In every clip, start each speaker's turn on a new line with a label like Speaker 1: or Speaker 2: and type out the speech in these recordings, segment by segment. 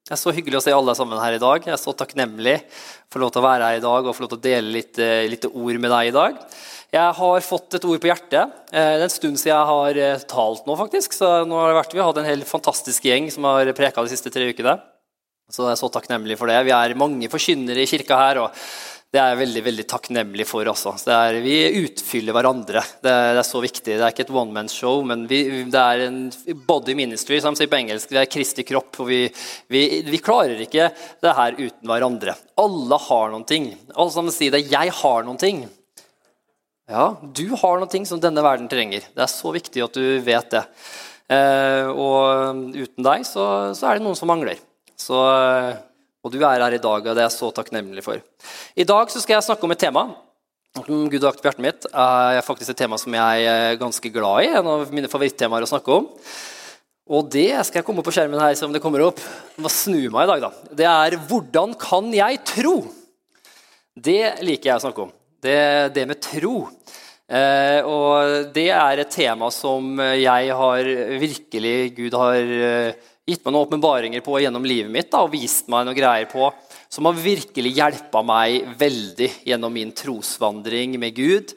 Speaker 1: Det så hyggelig å se alle sammen her i dag. Jeg så takknemlig for lov til å være her i dag og for lov til å dele litt ord med deg i dag. Jeg har fått et ord på hjertet. Det er en stund siden jeg har talt nå faktisk, så nå har vi hatt en helt fantastisk gjeng som har preket de siste 3 ukene. Så jeg er så takknemlig for det. Vi er mange forkynnere i kirka her, og det er jeg veldig, veldig takknemlig for også. Vi utfyller hverandre. Det er så viktig. Det er ikke et one-man-show, men det er en body ministry, som de sier på engelsk. Det er Kristi kropp, og vi klarer ikke det her uten hverandre. Alle har noen ting. Alle sammen sier det, jeg har noen ting. Ja, du har noen ting som denne verden trenger. Det er så viktig at du vet det. Og uten deg så er det noen som mangler. Og du er her i dag, og det er jeg så takknemlig for. I dag så skal jeg snakke om et tema som Gud har lagt på hjertet mitt. Er faktisk et tema som jeg er ganske glad i, en av mine favorittemaer å snakke om. Og det skal jeg komme på skjermen her, så om det kommer opp. Jeg må snu meg i dag da. Det er hvordan kan jeg tro? Det liker jeg å snakke om. Det med tro. Og det er et tema som jeg har virkelig, Gud har gitt meg noen åpenbaringer på gjennom livet mitt da, og vist meg noen greier på, som har virkelig hjulpet meg veldig gjennom min trosvandring med Gud,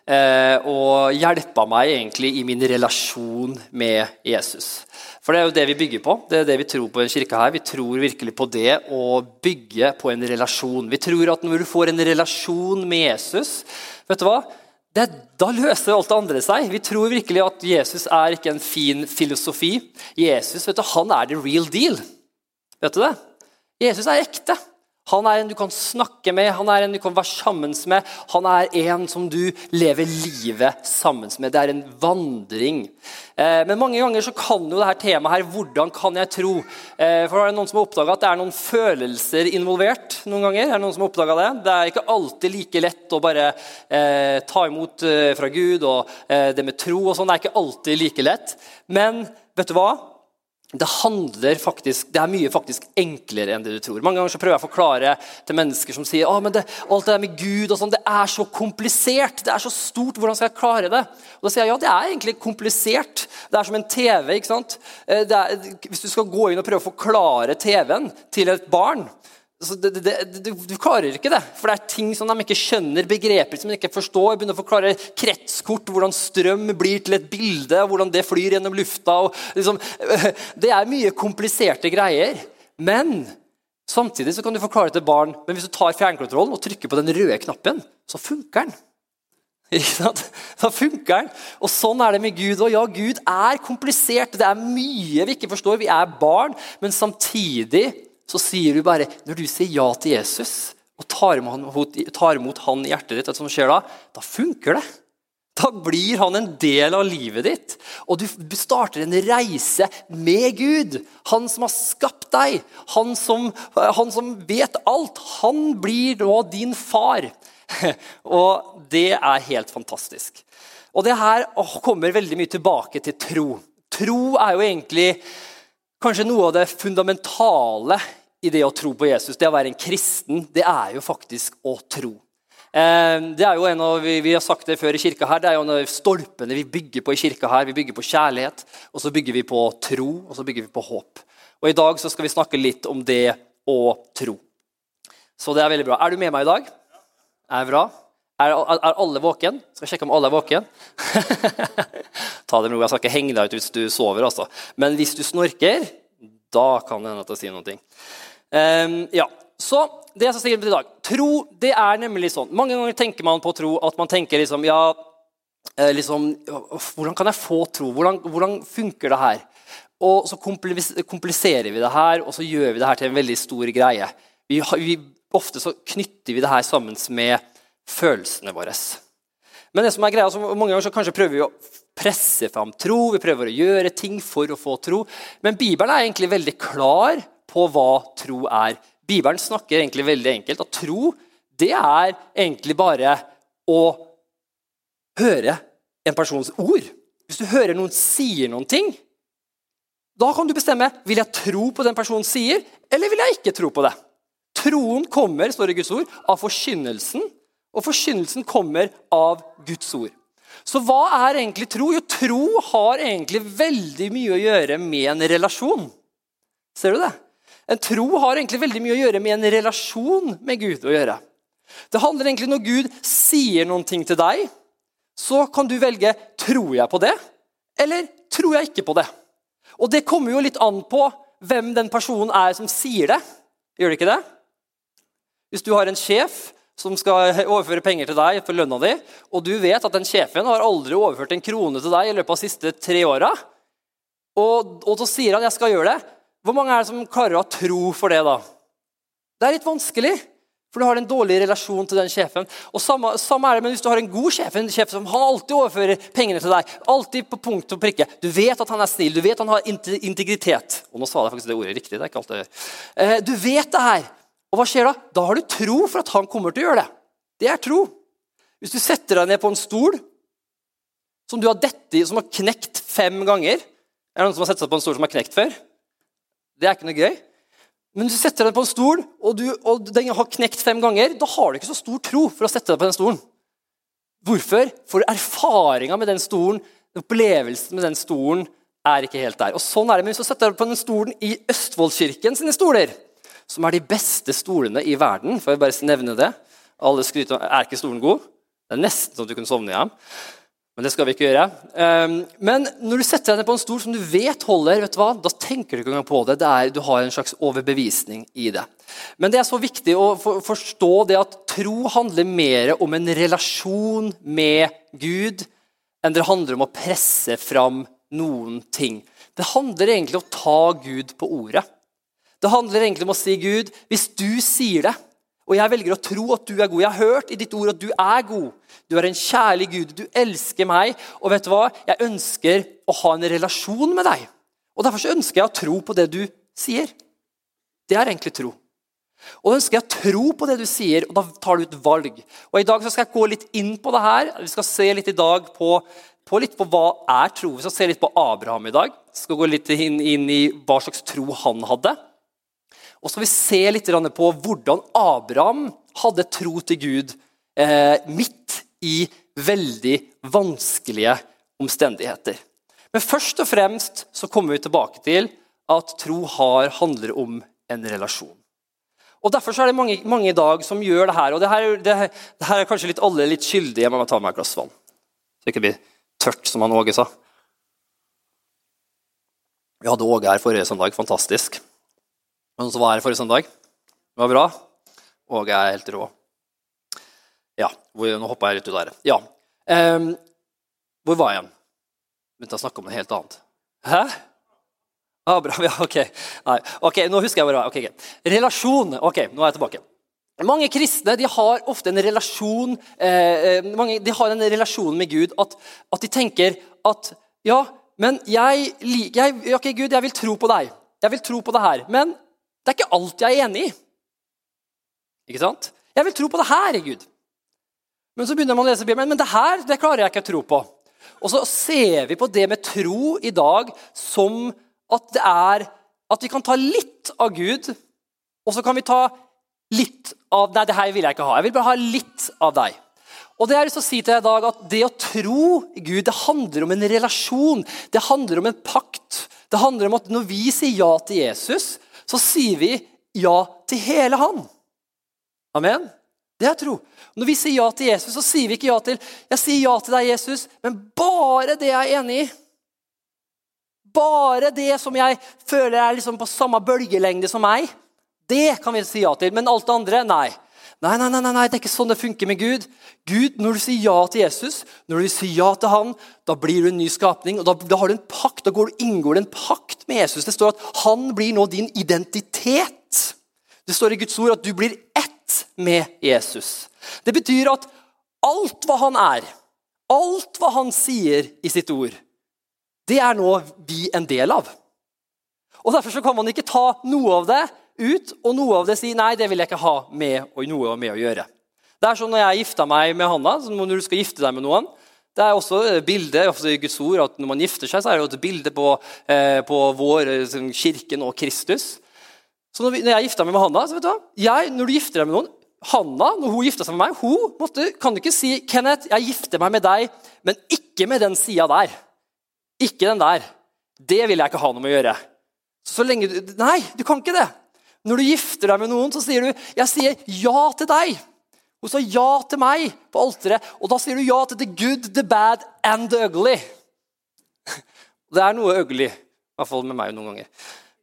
Speaker 1: og hjulpet meg egentlig i min relasjon med Jesus. For det er jo det vi bygger på, det er det vi tror på i en kirke her. Vi tror virkelig på det å bygge på en relasjon. Vi tror at når du får en relasjon med Jesus, vet du hva? Da løser alt det andre seg. Vi tror virkelig at Jesus er ikke en fin filosofi. Jesus, vet du, han er the real deal. Vet du det? Jesus er ekte. Han er en du kan snakke med, han er en du kan være sammen med, han er en som du lever livet sammen med. Det er en vandring. Men mange ganger så kan jo dette temaet her, hvordan kan jeg tro? For det er noen som har oppdaget at det er noen følelser involvert noen ganger. Er det noen som har oppdaget det? Det er ikke alltid like lett å bare ta imot fra Gud, og det med tro og sånn, det er ikke alltid like lett. Men vet du hva? Det er mye faktisk enklere enn det du tror. Mange ganger så prøver jeg å forklare til mennesker som sier men alt det der med Gud og sånn, det er så komplisert, det er så stort, hvordan skal jeg klare det? Og da sier jeg, ja, det er egentlig komplisert. Det er som en TV, ikke sant? Hvis du skal gå inn og prøve å forklare TV-en til et barn, så du klarer ikke det, for det er ting som de ikke skjønner, begreper som de ikke forstår. Begynner å forklare kretskort, hvordan strøm blir til et bilde, hvordan det flyr gjennom lufta. Og liksom, det er mye kompliserte greier, men samtidig så kan du forklare til barn, men hvis du tar fjernkontrollen og trykker på den røde knappen, så funker den. Ikke sant? Da funker den. Og sånn er det med Gud. Og ja, Gud er komplisert, det er mye vi ikke forstår, vi er barn, men samtidig så sier du bare, når du sier ja til Jesus, og tar imot han i hjertet ditt, som skjer da funker det. Da blir han en del av livet ditt, og du starter en reise med Gud. Han som har skapt deg, han som vet alt, han blir da din far. Og det er helt fantastisk. Og det her kommer veldig mye tilbake til tro. Tro er jo egentlig kanskje noe av det fundamentale i det å tro på Jesus. Det å være en kristen, det er jo faktisk å tro. Det er jo en av, vi har sagt det før i kirka her, det er jo en av stolpene vi bygger på i kirka her. Vi bygger på kjærlighet, og så bygger vi på tro, og så bygger vi på håp. Og i dag så skal vi snakke litt om det å tro. Så det er veldig bra. Er du med meg i dag? Er det bra? Er alle våken? Skal jeg sjekke om alle er våken? Ta det med ro, jeg skal ikke henge deg ut hvis du sover altså. Men hvis du snorker, da kan det hende at jeg sier noe. Ja, så det jeg skal si i dag. Tro, det er nemlig sånn. Mange ganger tenker man på tro at man tenker liksom, hvordan kan jeg få tro? Hvordan funker det her? Og så kompliserer vi det her, og så gjør vi det her til en veldig stor greie. Ofte så knytter vi det her sammen med følelsene våre. Men det som er greia, så mange ganger så kanskje prøver vi å presse fram tro, vi prøver å gjøre ting for å få tro, men Bibelen er egentlig veldig klar på hva tro er. Bibelen snakker egentlig veldig enkelt, at tro, det er egentlig bare å høre en persons ord. Hvis du hører noen sier noen ting, da kan du bestemme, vil jeg tro på den personen sier, eller vil jeg ikke tro på det? Troen kommer, står det i Guds ord, av forkynnelsen, og forkynnelsen kommer av Guds ord. Så hva er egentlig tro? Jo, tro har egentlig veldig mye å gjøre med en relasjon. Ser du det? En tro har egentlig veldig mye å gjøre med en relasjon med Gud å gjøre. Det handler egentlig når Gud sier noen ting til deg, så kan du velge, tror jeg på det, eller tror jeg ikke på det? Og det kommer jo litt an på hvem den personen er som sier det. Gjør det ikke det? Hvis du har en sjef som skal overføre penger til deg for lønna di, og du vet at den sjefen har aldri overført en krone til deg i løpet av de siste 3 årene, og så sier han, jeg skal gjøre det. Hvor mange er det som klarer å tro for det da? Det er litt vanskelig, for du har en dårlig relasjon til den sjefen. Og samme er det, men hvis du har en god sjef, en sjef som han alltid overfører pengene til deg, alltid på punkt og prikke, du vet at han er snill, du vet at han har integritet. Og nå sa jeg faktisk det ordet riktig, det er ikke alt det gjør. Du vet det her. Og hva skjer da? Da har du tro for at han kommer til å gjøre det. Det er tro. Hvis du setter deg ned på en stol, som du har dette i, som har knekt 5 ganger, er det noen som har sett seg på en stol som har knekt før? Det er ikke noe gøy. Men hvis du setter deg på en stol, og den har knekt 5 ganger, da har du ikke så stor tro for å sette deg på den stolen. Hvorfor? For erfaringen med den stolen, opplevelsen med den stolen, er ikke helt der. Og sånn er det, men hvis du setter deg på den stolen i Østfoldkirken sine stoler, som er de beste stolene i verden, for jeg bare nevne det. Alle skryter, er ikke stolen god? Det er nesten sånn at du kan sovne hjem. Men det skal vi ikke gjøre. Men når du setter deg ned på en stol som du vet holder, vet du hva? Da tenker du ikke engang på det. Du har en slags overbevisning i det. Men det er så viktig å forstå det at tro handler mer om en relasjon med Gud, enn det handler om å presse fram noen ting. Det handler egentlig om å ta Gud på ordet. Det handler egentlig om å si, Gud, hvis du sier det, og jeg velger å tro at du er god, jeg har hørt i ditt ord at du er god, du er en kjærlig Gud, du elsker meg, og vet du hva? Jeg ønsker å ha en relasjon med deg. Og derfor så ønsker jeg å tro på det du sier. Det er egentlig tro. Og da ønsker jeg å tro på det du sier, og da tar du et valg. Og i dag så skal jeg gå litt inn på det her. Vi skal se litt i dag på hva er tro. Vi skal se litt på Abraham i dag. Vi skal gå litt inn i hva slags tro han hadde. Og så skal vi se litt på hvordan Abraham hadde tro til Gud midt i veldig vanskelige omstendigheter. Men først og fremst så kommer vi tilbake til at tro handler om en relasjon. Og derfor så er det mange i dag som gjør det her, og det her er kanskje alle litt skyldige. Jeg må ta meg et glass vann, så det ikke blir tørt som han Åge sa. Vi hadde Åge her forrige søndag, fantastisk. Men så var jeg forrige søndag. Det var bra. Åge er helt rå. Ja, nå hoppet jeg litt ut der. Ja. Hvor var jeg igjen? Begynte å snakke om noe helt annet. Hæ? Abraham, ja, ok. Nei, ok, nå husker jeg hvor det var. Okay. Relasjon, ok, nå er jeg tilbake. Mange kristne, de har ofte en relasjon, de har en relasjon med Gud, at de tenker at, ja, men ok, Gud, jeg vil tro på deg. Jeg vil tro på det her, men det er ikke alt jeg er enig i. Ikke sant? Jeg vil tro på det her, Gud. Men så begynner man å lese Bibelen, men det her, det klarer jeg ikke å tro på. Og så ser vi på det med tro i dag som at det er at vi kan ta litt av Gud, og så kan vi ta litt av, nei, det her vil jeg ikke ha. Jeg vil bare ha litt av deg. Og det er lyst til å si til deg i dag at det å tro Gud, det handler om en relasjon. Det handler om en pakt. Det handler om at når vi sier ja til Jesus, så sier vi ja til hele han. Amen. Det er tro. Når vi sier ja til Jesus, så sier vi ikke ja til, jeg sier ja til deg, Jesus, men bare det jeg er enig i. Bare det som jeg føler er liksom på samme bølgelengde som meg, det kan vi si ja til, men alt det andre, nei. Nei, det er ikke sånn det funker med Gud. Gud, når du sier ja til Jesus, når du sier ja til han, da blir du en ny skapning, og da har du en pakt, da inngår du en pakt med Jesus. Det står at han blir nå din identitet. Det står i Guds ord at du blir ett med Jesus. Det betyr at alt hva han er, alt hva han sier i sitt ord, det er nå vi en del av. Og derfor så kan man ikke ta noe av det ut, og noe av det si, nei, det vil jeg ikke ha noe med å gjøre. Det er sånn når jeg gifter meg med Hanna, så når du skal gifte deg med noen, det er også bildet, ofte i Guds ord, at når man gifter seg, så er det jo et bilde på vår kirken og Kristus. Så når jeg gifter meg med Hanna, så vet du hva? Når du gifter deg med noen, Hanna, når hun gifter seg med meg, hun kan ikke si, Kenneth, jeg gifter meg med deg, men ikke med den siden der. Ikke den der. Det vil jeg ikke ha noe med å gjøre. Så lenge nei, du kan ikke det. Når du gifter deg med noen, så sier du, jeg sier ja til deg. Hun sa ja til meg på alteret, og da sier du ja til the good, the bad and the ugly. Det er noe ugly, i hvert fall med meg noen ganger.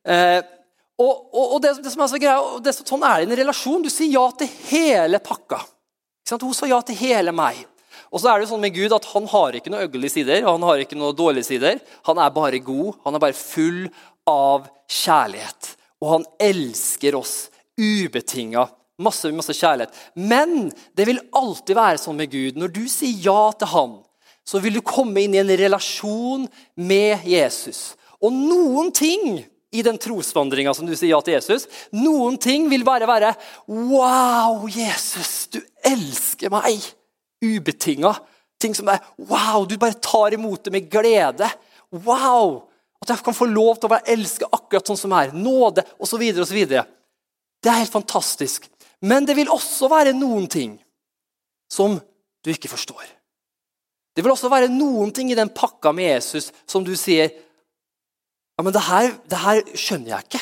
Speaker 1: Og det som er så greit, sånn er det i en relasjon. Du sier ja til hele pakka. Ikke sant? Hun sa ja til hele meg. Og så er det sånn med Gud at han har ikke noe ugly sider, og han har ikke noe dårlige sider. Han er bare god, han er bare full av kjærlighet. Og han elsker oss ubetinget, masse kjærlighet. Men det vil alltid være sånn med Gud. Når du sier ja til han, så vil du komme inn i en relasjon med Jesus. Og noen ting i den trosvandringen som du sier ja til Jesus, noen ting vil bare være, wow, Jesus, du elsker meg. Ubetinget. Ting som er, wow, du bare tar imot det med glede. Wow, at jeg kan få lov til å være elsket akkurat sånn som er. Nåde, og så videre, og så videre. Det er helt fantastisk. Men det vil også være noen ting som du ikke forstår. Det vil også være noen ting i den pakka med Jesus som du sier, ja, men det her skjønner jeg ikke.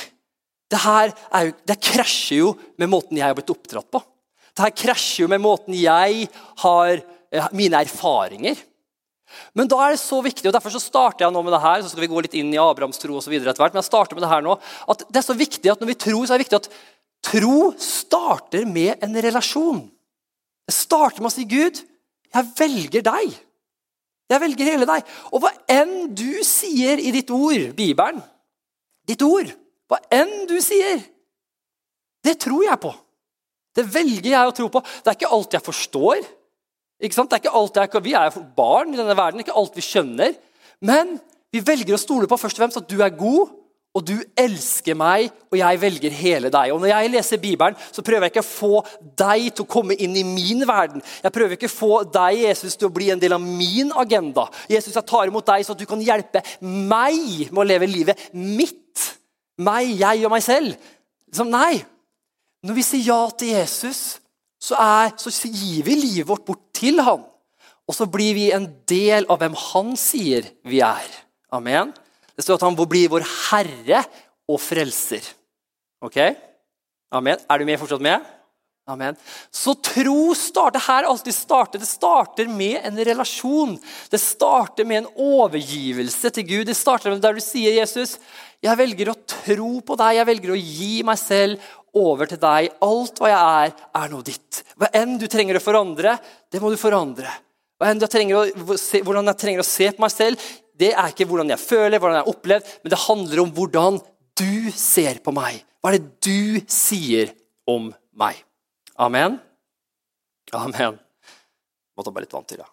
Speaker 1: Det krasjer jo med måten jeg har blitt oppdratt på. Det her krasjer jo med måten jeg har mine erfaringer. Men da er det så viktig, og derfor så starter jeg nå med det her, så skal vi gå litt inn i Abrahams tro og så videre etter hvert, men jeg starter med det her nå, at det er så viktig at når vi tror, så er det viktig at tro starter med en relasjon. Det starter med å si, Gud, jeg velger deg. Jeg velger hele deg. Og hva enn du sier i ditt ord, Bibelen, ditt ord, hva enn du sier, det tror jeg på. Det velger jeg å tro på. Det er ikke alt jeg forstår. Ikke sant? Det er ikke alt vi er barn i denne verden, ikke alt vi skjønner. Men vi velger å stole på først og fremst at du er god, og du elsker meg, og jeg velger hele deg. Og når jeg leser Bibelen, så prøver jeg ikke å få deg til å komme inn i min verden. Jeg prøver ikke å få deg, Jesus, til å bli en del av min agenda. Jesus, jeg tar imot deg så at du kan hjelpe meg med å leve livet mitt. Meg, jeg og meg selv. Nei. Når vi sier ja til Jesus, så gir vi livet vårt bort til han. Og så blir vi en del av hvem han sier vi er. Amen. Det står at han blir vår Herre og frelser. Ok? Amen. Er du fortsatt med? Amen. Så tro starter her, det starter med en relasjon. Det starter med en overgivelse til Gud. Det starter med der du sier, Jesus, jeg velger å tro på deg, jeg velger å gi meg selv over til deg. Alt hva jeg er nå ditt. Hva enn du trenger å forandre, det må du forandre. Hva enn hvordan jeg trenger å se på meg selv, det er ikke hvordan jeg føler, hvordan jeg har opplevd, men det handler om hvordan du ser på meg. Hva er det du sier om meg? Amen. Amen. Må ta bare litt vann til, ja.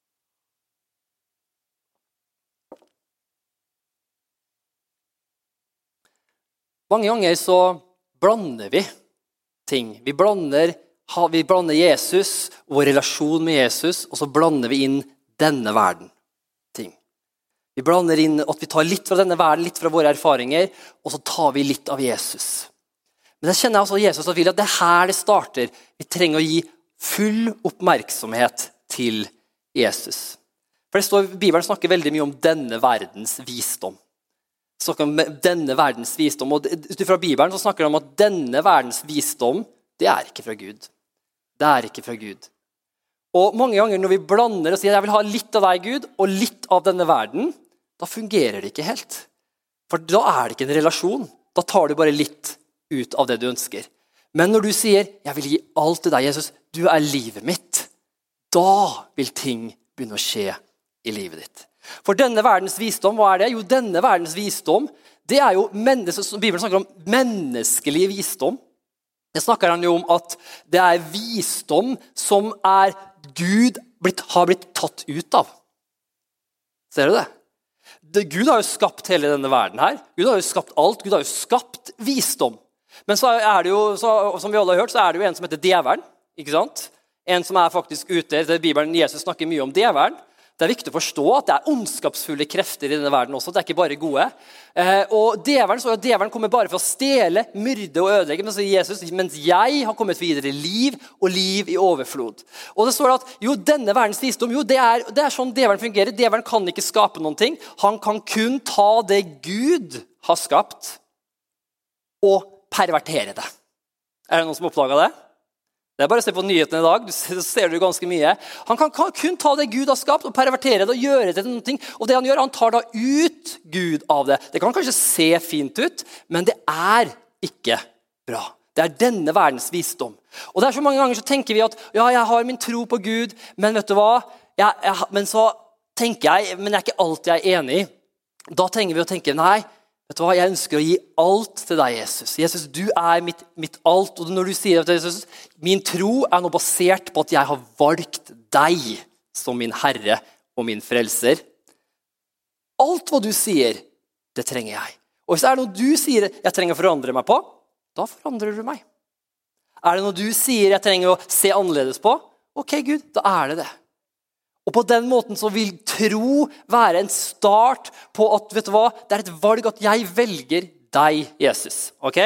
Speaker 1: Mange ganger så blander vi ting. Vi blander Jesus, vår relasjon med Jesus, og så blander vi inn denne verden ting. Vi blander inn at vi tar litt fra denne verden, litt fra våre erfaringer, og så tar vi litt av Jesus. Men jeg kjenner altså Jesus og vil at det er her det starter. Vi trenger å gi full oppmerksomhet til Jesus. For Bibelen snakker veldig mye om denne verdens visdom. Snakker om denne verdens visdom, og utifra Bibelen så snakker det om at denne verdens visdom, det er ikke fra Gud. Det er ikke fra Gud. Og mange ganger når vi blander og sier jeg vil ha litt av deg, Gud, og litt av denne verden, da fungerer det ikke helt. For da er det ikke en relasjon. Da tar du bare litt ut av det du ønsker. Men når du sier jeg vil gi alt til deg, Jesus, du er livet mitt, da vil ting begynne å skje i livet ditt. For denne verdens visdom, hva er det? Jo, denne verdens visdom, det er jo Bibelen snakker om menneskelig visdom. Det snakker han jo om at det er visdom som Gud har blitt tatt ut av. Ser du det? Gud har jo skapt hele denne verden her. Gud har jo skapt alt. Gud har jo skapt visdom. Men så er det jo, som vi alle har hørt, så er det jo en som heter djevelen. Ikke sant? En som faktisk ute. Det Bibelen, Jesus snakker mye om djevelen. Det er viktig å forstå at det er ondskapsfulle krefter i denne verden også. Det er ikke bare gode. Og djevelen kommer bare for å stjele, myrde og ødelegge. Men så sier Jesus, mens jeg har kommet videre i liv, og liv i overflod. Og det står at jo, denne verdens visdom, jo, det er sånn djevelen fungerer. Djevelen kan ikke skape noen ting. Han kan kun ta det Gud har skapt, og pervertere det. Det noen som oppdaget det? Det bare å se på nyhetene i dag, så ser du ganske mye. Han kan kun ta det Gud har skapt og pervertere det og gjøre det til noe. Og det han gjør, han tar da ut Gud av det. Det kan kanskje se fint ut, men det ikke bra. Det denne verdens visdom. Og det så mange ganger så tenker vi at ja, jeg har min tro på Gud, men vet du hva? Men så tenker jeg, men jeg ikke alltid enig i. Da trenger vi å tenke, nei, vet du hva, jeg ønsker å gi alt til deg, Jesus. Jesus, du mitt alt. Og når du sier til Jesus, min tro nå basert på at jeg har valgt deg som min Herre og min frelser. Alt hva du sier, det trenger jeg. Og hvis det noe du sier jeg trenger å forandre meg på, da forandrer du meg. Det noe du sier jeg trenger å se annerledes på? Ok, Gud, da det det. Og på den måten så vil tro være en start på at, vet du hva, det et valg at jeg velger deg, Jesus. Ok?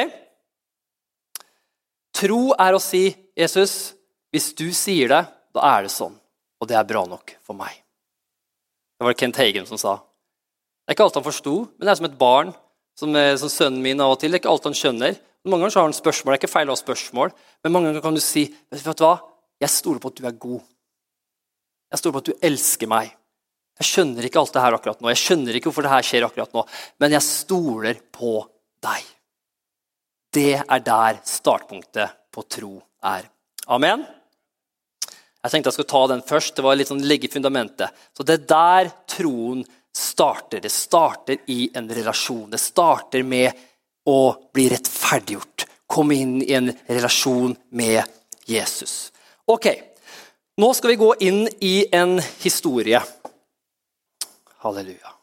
Speaker 1: Tro å si, Jesus, hvis du sier det, da det sånn. Og det bra nok for meg. Det var Kent Hagen som sa. Det ikke alt han forstod, men det som et barn, som sønnen min av og til. Det ikke alt han skjønner. Mange ganger så har han spørsmål, det ikke feil å ha spørsmål, men mange ganger kan du si, vet du hva, jeg stoler på at du god. Jeg stoler på at du elsker meg. Jeg skjønner ikke alt det her akkurat nå. Jeg skjønner ikke hvorfor det her skjer akkurat nå. Men jeg stoler på deg. Det der startpunktet på tro Amen. Jeg tenkte jeg skulle ta den først. Det var litt sånn legge fundamentet. Så det der troen starter. Det starter i en relasjon. Det starter med å bli rettferdiggjort. Komme inn i en relasjon med Jesus. Ok. Nå skal vi gå inn i en historie. Halleluja.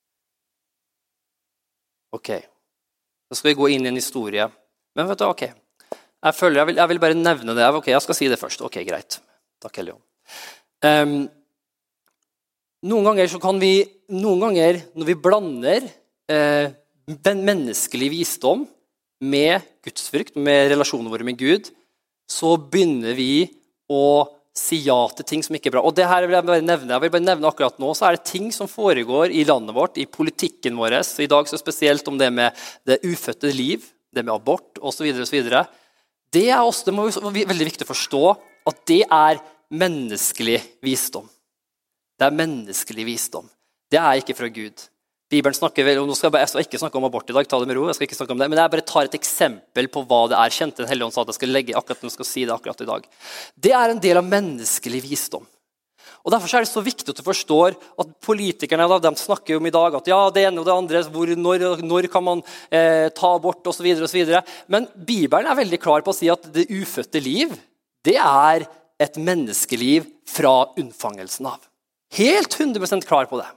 Speaker 1: Ok. Så skal vi gå inn i en historie. Men vet du, ok. Jeg vil bare nevne det. Ok, jeg skal si det først. Ok, greit. Takk, Helion. Noen ganger når vi blander menneskelig visdom med gudsfrykt, med relasjonen vår med Gud, så begynner vi å si ja til ting som ikke bra. Og det her vil jeg bare nevne akkurat nå, så det ting som foregår i landet vårt, i politikken vår, så i dag så spesielt om det med det ufødte liv, det med abort, og så videre, og så videre. Det også, det må være veldig viktig å forstå, at det menneskelig visdom. Det menneskelig visdom. Det ikke fra Gud. Bibelen snakker vel, og jeg skal ikke snakke om abort i dag, ta det med ro, jeg skal ikke snakke om det, men jeg bare tar et eksempel på hva det kjent Den Hellige Ånd sa at jeg skal legge akkurat når jeg skal si det akkurat i dag. Det en del av menneskelig visdom. Og derfor det så viktig at du forstår at politikerne de snakker om i dag at ja, det ene og det andre, når kan man ta abort og så videre og så videre. Men Bibelen veldig klar på å si at det ufødte liv, det et menneskeliv fra unnfangelsen av. Helt 100% klar på det.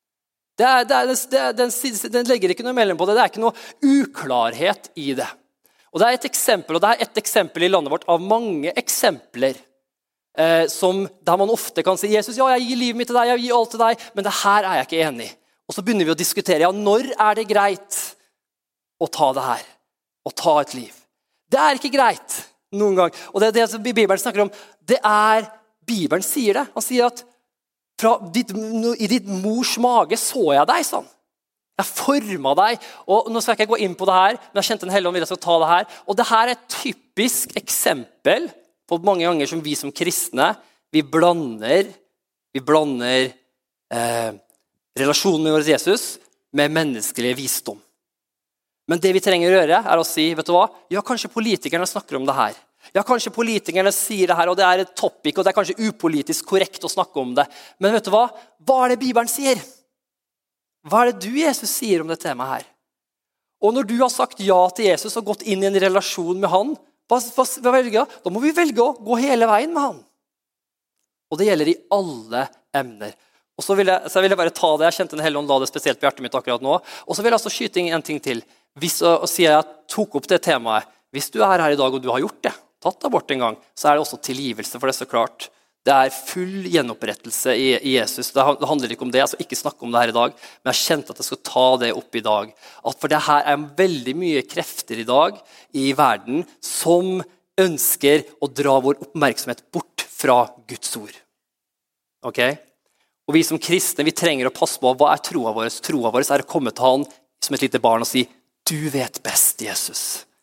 Speaker 1: Den legger ikke noe mellom på det. Det ikke noe uklarhet i det. Og det et eksempel, og det et eksempel i landet vårt av mange eksempler der man ofte kan si Jesus, ja, jeg gir livet mitt til deg, jeg gir alt til deg, men det her jeg ikke enig i. Og så begynner vi å diskutere, ja, når det greit å ta det her? Å ta et liv? Det ikke greit noen gang. Og det som Bibelen snakker om, det Bibelen sier det. Han sier at i ditt mors mage så jeg deg, sånn. Jeg formet deg, og nå skal jeg ikke gå inn på det her, men jeg kjente Den Hellige Ånd vil jeg skal ta det her. Og det her et typisk eksempel på mange ganger som vi som kristne, vi blander relasjonen med vår Jesus med menneskelig visdom. Men det vi trenger å gjøre å si, vet du hva? Ja, kanskje politikerne snakker om det her. Ja, kanskje politikerne sier det her, og det et topic, og det kanskje upolitisk korrekt å snakke om det. Men vet du hva? Hva det Bibelen sier? Hva det du, Jesus, sier om det temaet her? Og når du har sagt ja til Jesus og gått inn i en relasjon med han, hva velger? Da må vi velge å gå hele veien med han. Og det gjelder i alle emner. Og så vil jeg bare ta det, jeg kjente Den Hellige Ånd la det spesielt på hjertet mitt akkurat nå, og så vil jeg altså skyte inn en ting til. Og sier jeg tok opp det temaet, hvis du her i dag og du har gjort det, tatt abort en gang, så det også tilgivelse for det så klart. Det full gjenopprettelse i Jesus. Det handler ikke om det, jeg skal ikke snakke om det her i dag, men jeg kjente at jeg skal ta det opp i dag. For det her veldig mye krefter i dag i verden som ønsker å dra vår oppmerksomhet bort fra Guds ord. Ok? Og vi som kristne, vi trenger å passe på hva troa vår. Troa vår å komme til han som et lite barn og si, du vet best, Jesus.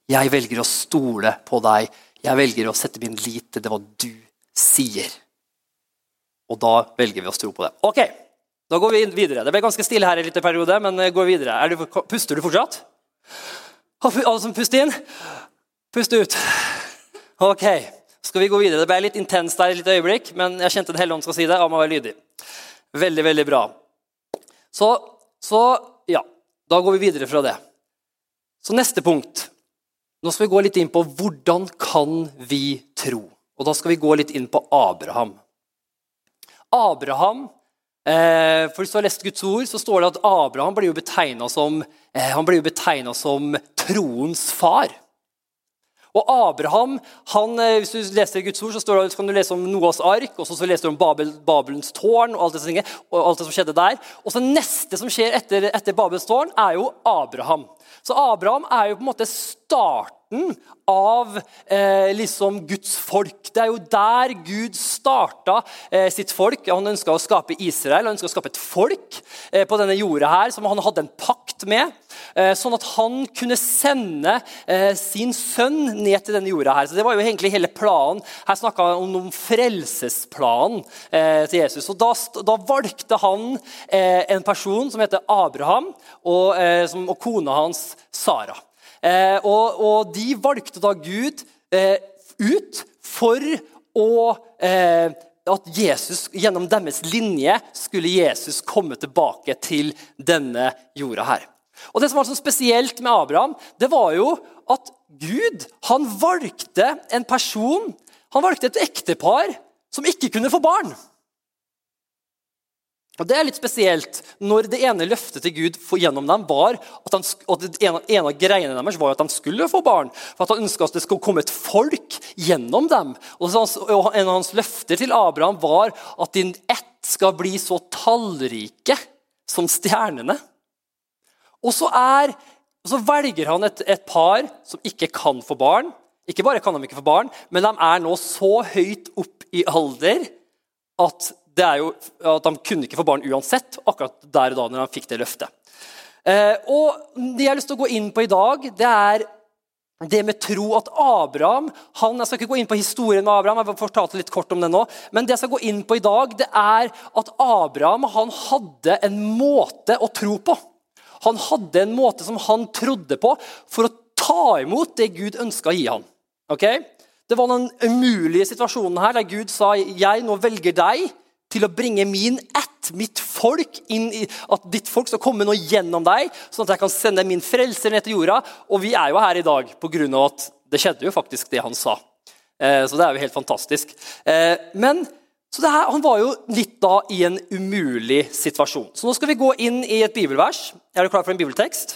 Speaker 1: Jeg velger å stole på deg. Jeg velger å sette min lit til det hva du sier. Og da velger vi å tro på det. Ok, da går vi videre. Det ble ganske stille her i litt periode, men går videre. Puster du fortsatt? Alle som puster inn? Pust ut. Ok, skal vi gå videre. Det ble litt intenst der i litt øyeblikk, men jeg kjente Den Hellige Ånd skal si det, og må være lydig. Veldig, veldig bra. Så ja, da går vi videre fra det. Så neste punkt. Nå skal vi gå litt inn på hvordan kan vi tro? Og da skal vi gå litt inn på Abraham. Abraham, for hvis du har lest Guds ord, så står det at Abraham blir jo betegnet som troens far. Og Abraham, hvis du leser Guds ord, så kan du lese om Noahs ark, og så leser du om Babelens tårn og alt det som skjedde der. Og så neste som skjer etter Babels tårn er jo Abraham. Så Abraham er jo på en måte starten av liksom Guds folk. Det er jo der Gud startet sitt folk. Han ønsket å skape Israel, han ønsket å skape et folk på denne jorda her, som han hadde en pakt med, sånn at han kunne sende sin sønn ned til denne jorda her. Så det var jo egentlig hele planen. Her snakket han om frelsesplanen til Jesus. Og da valgte han en person som heter Abraham, og kona hans Sara. Og de valgte da Gud ut for at Jesus, gjennom deres linje, skulle Jesus komme tilbake til denne jorda her. Og det som var så spesielt med Abraham, det var jo at Gud, han valgte en person, han valgte et ektepar som ikke kunne få barn. Og det er litt spesielt når det ene løftet til Gud gjennom dem var at en av greiene deres var at de skulle få barn, for at han ønsket at det skulle komme et folk gjennom dem. Og en av hans løfter til Abraham var at din ett skal bli så tallrike som stjernene. Og så velger han et par som ikke kan få barn. Ikke bare kan de ikke få barn, men de er nå så høyt opp i alder at det er jo at de kunne ikke få barn uansett, akkurat der og da når de fikk det løftet. Og det jeg har lyst til å gå inn på i dag, det er det med tro at Abraham, jeg skal ikke gå inn på historien med Abraham, jeg har fortalt litt kort om det nå, men det jeg skal gå inn på i dag, det er at Abraham, han hadde en måte å tro på. Han hadde en måte som han trodde på for å ta imot det Gud ønsket å gi han. Okay? Det var den umulige situasjonen her, der Gud sa, jeg nå velger deg til å bringe mitt folk inn i, at ditt folk skal komme nå gjennom deg, sånn at jeg kan sende min frelser ned til jorda, og vi er jo her i dag på grunn av at det skjedde jo faktisk det han sa. Så det er jo helt fantastisk. Han var jo litt da i en umulig situasjon. Så nå skal vi gå inn i et bibelvers. Er du klar for en bibeltekst?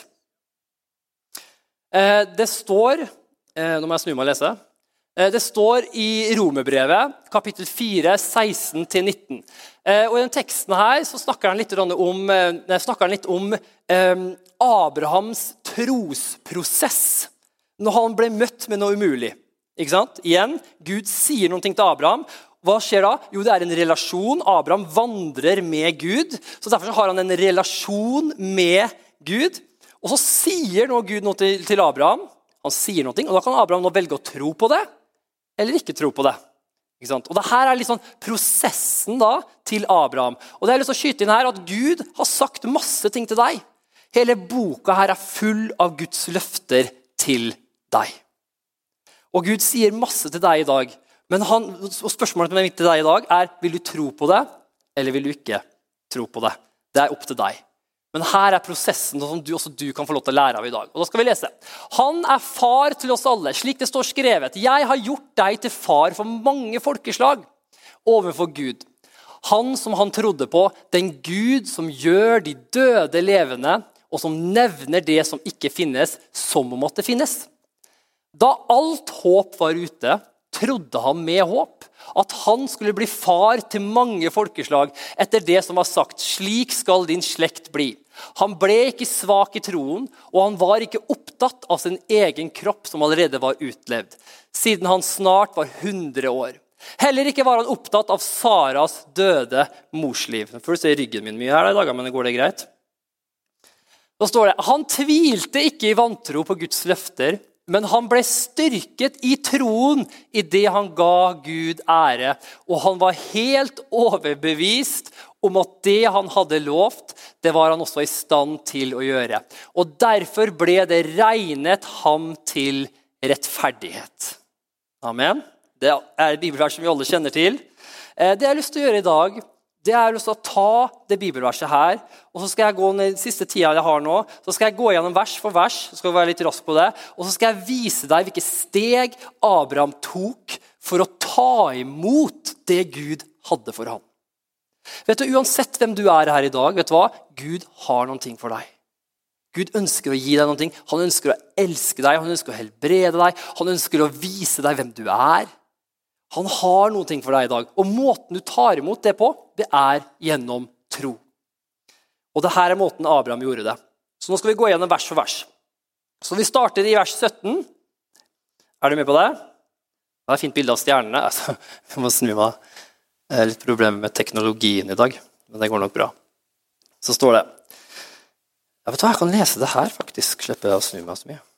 Speaker 1: Det står, nå må jeg snu meg og lese. Det står i Romerbrevet, kapittel 4, 16-19. Og i den teksten her så snakker han litt om Abrahams trosprosess når han ble møtt med noe umulig. Ikke sant? Igjen, Gud sier noe til Abraham. Hva skjer da? Jo, det er en relasjon. Abraham vandrer med Gud, så derfor har han en relasjon med Gud. Og så sier nå Gud noe til Abraham. Han sier noe, og da kan Abraham nå velge å tro på det, eller ikke tro på det. Ikke sant? Og det her er liksom prosessen da til Abraham. Og det er lyst til å skyte inn her at Gud har sagt masse ting til deg. Hele boka her er full av Guds løfter til deg. Og Gud sier masse til deg i dag. Og spørsmålet mitt til deg i dag er, vil du tro på det, eller vil du ikke tro på det? Det er opp til deg. Men her er prosessen som også du kan få lov til å lære av i dag. Og da skal vi lese. Han er far til oss alle, slik det står skrevet. Jeg har gjort deg til far for mange folkeslag overfor Gud. Han som han trodde på, den Gud som gjør de døde levende, og som nevner det som ikke finnes, som om at det finnes. Da alt håp var ute, trodde han med håp at han skulle bli far til mange folkeslag etter det som var sagt, slik skal din slekt bli. Han ble ikke svak i troen, og han var ikke opptatt av sin egen kropp som allerede var utlevd, siden han snart var 100 år. Heller ikke var han opptatt av Saras døde morsliv. Nå får du se ryggen min mye her i dag, men går det greit? Da står det, han tvilte ikke i vantro på Guds løfter, men han ble styrket i troen i det han ga Gud ære. Og han var helt overbevist om at det han hadde lovt, det var han også i stand til å gjøre. Og derfor ble det regnet ham til rettferdighet. Amen. Det er et bibelvers som vi alle kjenner til. Det jeg har lyst til å gjøre i dag, det er å ta det bibelverset her, og så skal jeg gå den siste tida jeg har nå, så skal jeg gå gjennom vers for vers, så skal jeg være litt rask på det, og så skal jeg vise deg hvilke steg Abraham tok for å ta imot det Gud hadde for ham. Vet du, uansett hvem du er her i dag, vet du hva? Gud har noen ting for deg. Gud ønsker å gi deg noen ting, han ønsker å elske deg, han ønsker å helbrede deg, han ønsker å vise deg hvem du er. Han har noen ting for deg i dag, og måten du tar imot det på, det er gjennom tro. Og det her er måten Abraham gjorde det. Så nå skal vi gå gjennom vers for vers. Så vi starter i vers 17. Er du med på det? Det er et fint bilde av stjernene. Jeg må snu meg. Det er litt problemer med teknologien i dag, men det går nok bra. Så står det. Jeg vet hva, jeg kan lese det her faktisk, slipper jeg å snu meg så mye.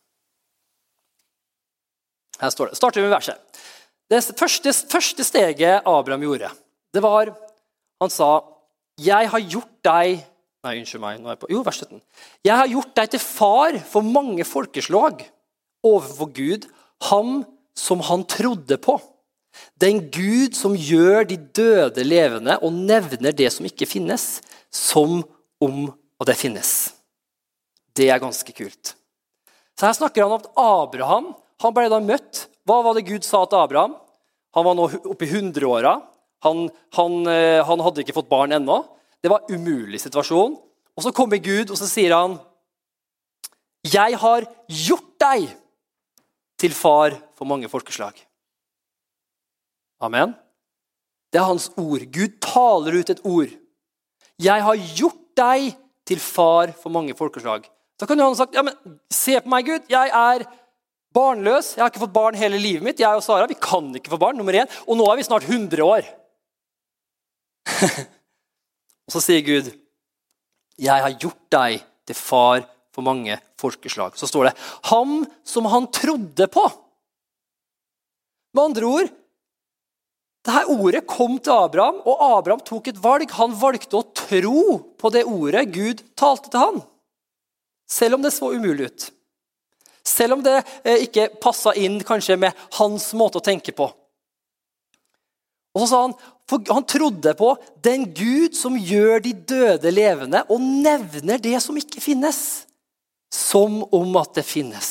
Speaker 1: Her står det. Starter vi med verset. Det første steget Abraham gjorde, det var, han sa, jeg har gjort deg, nei, unnskyld meg, nå er jeg på, vers 17. Jeg har gjort deg til far for mange folkeslag overfor Gud, ham som han trodde på. Den Gud som gjør de døde levende og nevner det som ikke finnes, som om at det finnes. Det er ganske kult. Så her snakker han om at Abraham, han ble da møtt. Hva var det Gud sa til Abraham? Han var nå oppe i 100-åra. Han hadde ikke fått barn ennå. Det var en umulig situasjon. Og så kommer Gud, og så sier han, jeg har gjort deg til far for mange folkeslag. Amen. Det er hans ord. Gud taler ut et ord. Jeg har gjort deg til far for mange folkeslag. Så kan jo han ha sagt, ja, men se på meg, Gud, jeg er barnløs, jeg har ikke fått barn hele livet mitt, jeg og Sara, vi kan ikke få barn, nummer 1, og nå er vi snart 100 år. Og så sier Gud, jeg har gjort deg til far for mange folkeslag. Så står det, ham som han trodde på. Med andre ord, dette ordet kom til Abraham, og Abraham tok et valg. Han valgte å tro på det ordet Gud talte til han. Selv om det så umulig ut. Selv om det ikke passet inn kanskje med hans måte å tenke på. Og så sa han, for han trodde på den Gud som gjør de døde levende og nevner det som ikke finnes, som om at det finnes.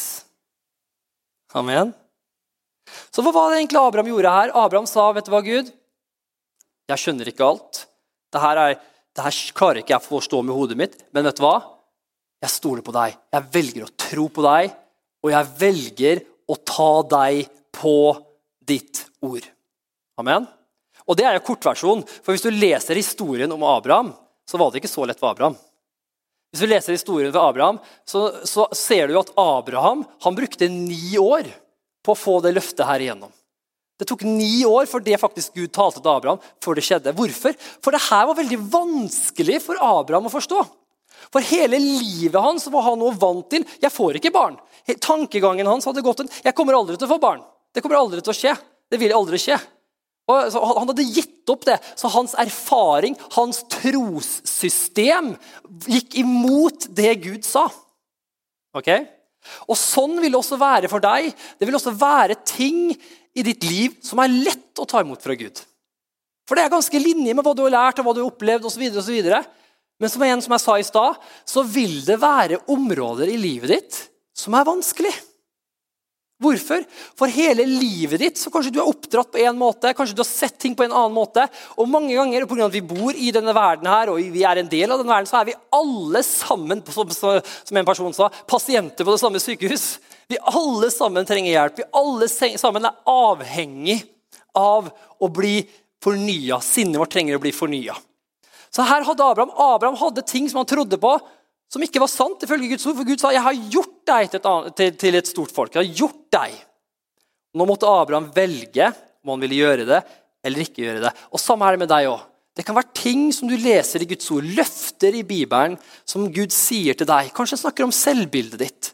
Speaker 1: Amen. Så hva var det egentlig Abraham gjorde her? Abraham sa, vet du hva Gud? Jeg skjønner ikke alt. Dette klarer ikke jeg å forstå med hodet mitt, men vet du hva? Jeg stoler på deg. Jeg velger å tro på deg, og jeg velger å ta deg på ditt ord. Amen. Og det er jo kortversjon, for hvis du leser historien om Abraham, så var det ikke så lett for Abraham. Hvis du leser historien for Abraham, så ser du jo at Abraham, han brukte 9 år på å få det løftet her igjennom. Det tok 9 år for det faktisk Gud talte til Abraham før det skjedde. Hvorfor? For det her var veldig vanskelig for Abraham å forstå. For hele livet hans var han nå vant til, jeg får ikke barn. Tankegangen hans hadde gått jeg kommer aldri til å få barn. Det kommer aldri til å skje. Det vil aldri skje. Og han hadde gitt opp det. Så hans erfaring, hans trossystem gikk imot det Gud sa. Ok? Og sånn vil det også være for deg. Det vil også være ting i ditt liv som er lett å ta imot fra Gud. For det er ganske linje med hva du har lært og hva du har opplevd og så videre og så videre. Men som jeg sa i stad, så vil det være områder i livet ditt som er vanskelig. Hvorfor? For hele livet ditt, så kanskje du er oppdratt på en måte, kanskje du har sett ting på en annen måte, og mange ganger, på grunn av at vi bor i denne verden her, og vi er en del av denne verden, så er vi alle sammen, som en person sa, pasienter på det samme sykehus. Vi alle sammen trenger hjelp. Vi alle sammen er avhengig av å bli fornyet. Sinnet vårt trenger å bli fornyet. Så her hadde Abraham hadde ting som han trodde på, som ikke var sant ifølge Guds ord, for Gud sa, jeg har gjort deg til et stort folk, jeg har gjort deg. Nå måtte Abraham velge om han ville gjøre det, eller ikke gjøre det. Og samme er det med deg også. Det kan være ting som du leser i Guds ord, løfter i Bibelen, som Gud sier til deg. Kanskje snakker om selvbildet ditt.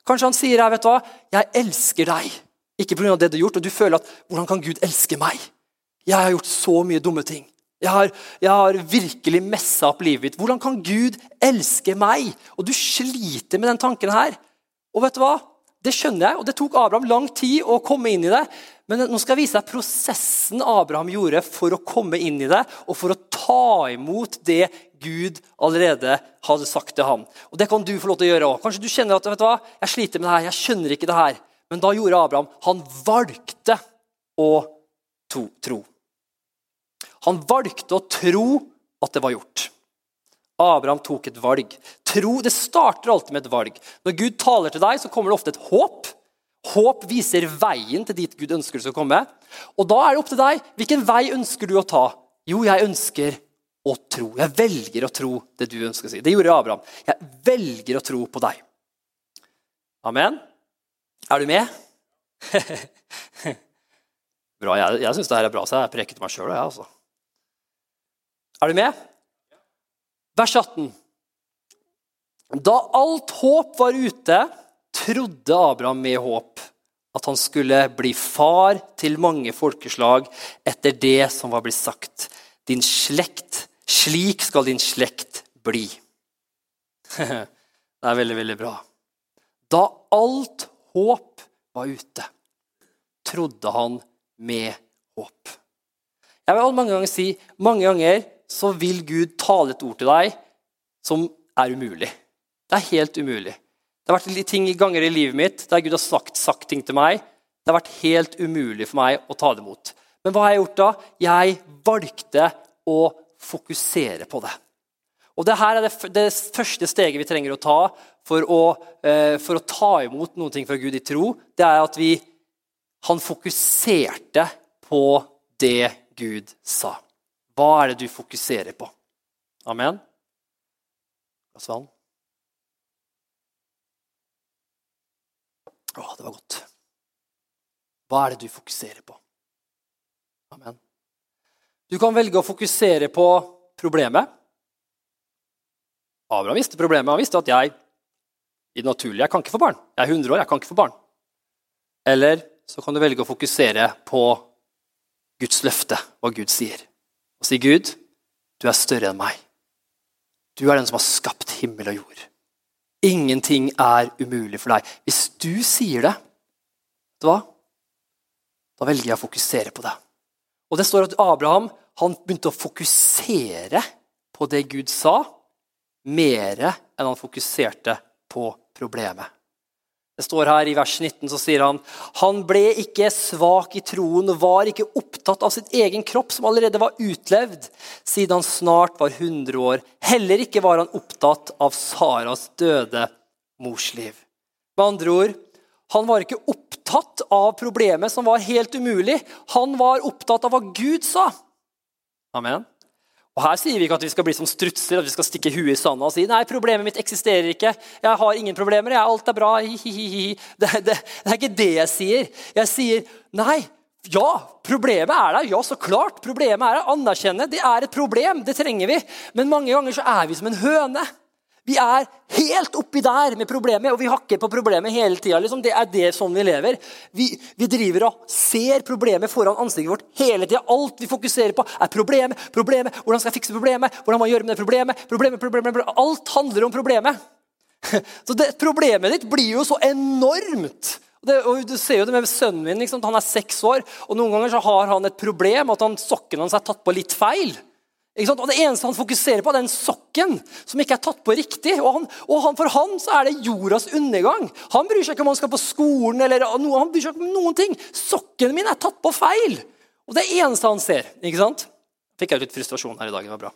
Speaker 1: Kanskje han sier, vet du hva, jeg elsker deg. Ikke på grunn av det du har gjort, og du føler at, hvordan kan Gud elske meg? Jeg har gjort så mye dumme ting. Jeg har virkelig messet opp livet mitt. Hvordan kan Gud elske meg? Og du sliter med den tanken her. Og vet du hva? Det skjønner jeg, og det tok Abraham lang tid å komme inn i det. Men nå skal jeg vise deg prosessen Abraham gjorde for å komme inn i det, og for å ta imot det Gud allerede hadde sagt til ham. Og det kan du få lov til å gjøre også. Kanskje du kjenner at, vet du hva? Jeg sliter med det her, jeg skjønner ikke det her. Men da gjorde Abraham, han valgte å tro. Han valgte å tro at det var gjort. Abraham tok et valg. Tro, det starter alltid med et valg. Når Gud taler til deg, så kommer det ofte et håp. Håp viser veien til dit Gud ønsker du skal komme. Og da er det opp til deg. Hvilken vei ønsker du å ta? Jo, jeg ønsker å tro. Jeg velger å tro det du ønsker å si. Det gjorde Abraham. Jeg velger å tro på deg. Amen. Er du med? Bra, jeg synes det her er bra, så jeg preker til meg selv, altså. Er du med? Vers 18. Da alt håp var ute, trodde Abraham med håp at han skulle bli far til mange folkeslag etter det som var blitt sagt. Din slekt, slik skal din slekt bli. Det er veldig, veldig bra. Da alt håp var ute, trodde han med håp. Jeg vil mange ganger si, mange ganger så vil Gud tale et ord til deg som er umulig. Det er helt umulig. Det har vært ting i ganger i livet mitt der Gud har sagt ting til meg. Det har vært helt umulig for meg å ta det imot. Men hva har jeg gjort da? Jeg valgte å fokusere på det. Og det her er det første steget vi trenger å ta for å ta imot noen ting fra Gud i tro. Det er at han fokuserte på det Gud sa. Hva er det du fokuserer på? Amen. Svan. Det var godt. Hva er det du fokuserer på? Amen. Du kan velge å fokusere på problemet. Abraham visste problemet. Han visste at jeg kan ikke få barn. Jeg er 100 år, jeg kan ikke få barn. Eller så kan du velge å fokusere på Guds løfte, hva Gud sier. Og si, Gud, du er større enn meg. Du er den som har skapt himmel og jord. Ingenting er umulig for deg. Hvis du sier det, vet du hva? Da velger jeg å fokusere på det. Og det står at Abraham, han begynte å fokusere på det Gud sa, mer enn han fokuserte på problemet. Det står her i vers 19, så sier han ble ikke svak i troen og var ikke opptatt av sin egen kropp som allerede var utlevd, siden han snart var 100 år. Heller ikke var han opptatt av Saras døde morsliv. Med andre ord, han var ikke opptatt av problemet som var helt umulig. Han var opptatt av hva Gud sa. Amen. Og her sier vi ikke at vi skal bli som strutser, at vi skal stikke huet i sanden og si, nei, problemet mitt eksisterer ikke, jeg har ingen problemer, alt er bra, hi. Det er ikke det jeg sier. Jeg sier, nei, ja, problemet er der, ja, så klart, problemet er der, anerkjenne, det er et problem, det trenger vi, men mange ganger så er vi som en høne. Vi er helt oppi der med problemet, og vi hakker på problemet hele tiden. Liksom. Det er det sånn vi lever. Vi driver og ser problemet foran ansiktet vårt hele tiden. Alt vi fokuserer på er problemet. Hvordan skal jeg fikse problemet? Hvordan må jeg gjøre med det problemet? Alt handler om problemet. Så problemet ditt blir jo så enormt. Og du ser jo det med sønnen min, liksom. Han er 6 år, og noen ganger så har han et problem, at sokken hans er tatt på litt feil. Og det eneste han fokuserer på er den sokken som ikke er tatt på riktig. For han så er det jordas undergang. Han bryr seg ikke om han skal på skolen eller noe. Han bryr seg ikke om noen ting. Sokken min er tatt på feil. Og det er eneste han ser. Ikke sant? Fikk jeg litt frustrasjon her i dag. Det var bra.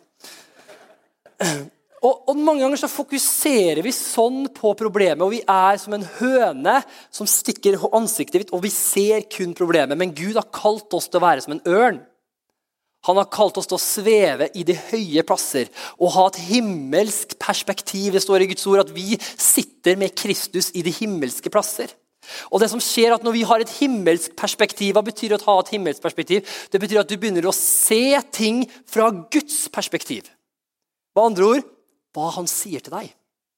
Speaker 1: Og mange ganger så fokuserer vi sånn på problemet. Og vi er som en høne som stikker ansiktet ditt. Og vi ser kun problemet. Men Gud har kalt oss til å være som en ørn. Han har kalt oss til å sveve i de høye plasser og ha et himmelsk perspektiv. Det står i Guds ord at vi sitter med Kristus i de himmelske plasser. Og det som skjer at når vi har et himmelsk perspektiv, hva betyr det å ha et himmelsk perspektiv? Det betyr at du begynner å se ting fra Guds perspektiv. Med andre ord, hva han sier til deg.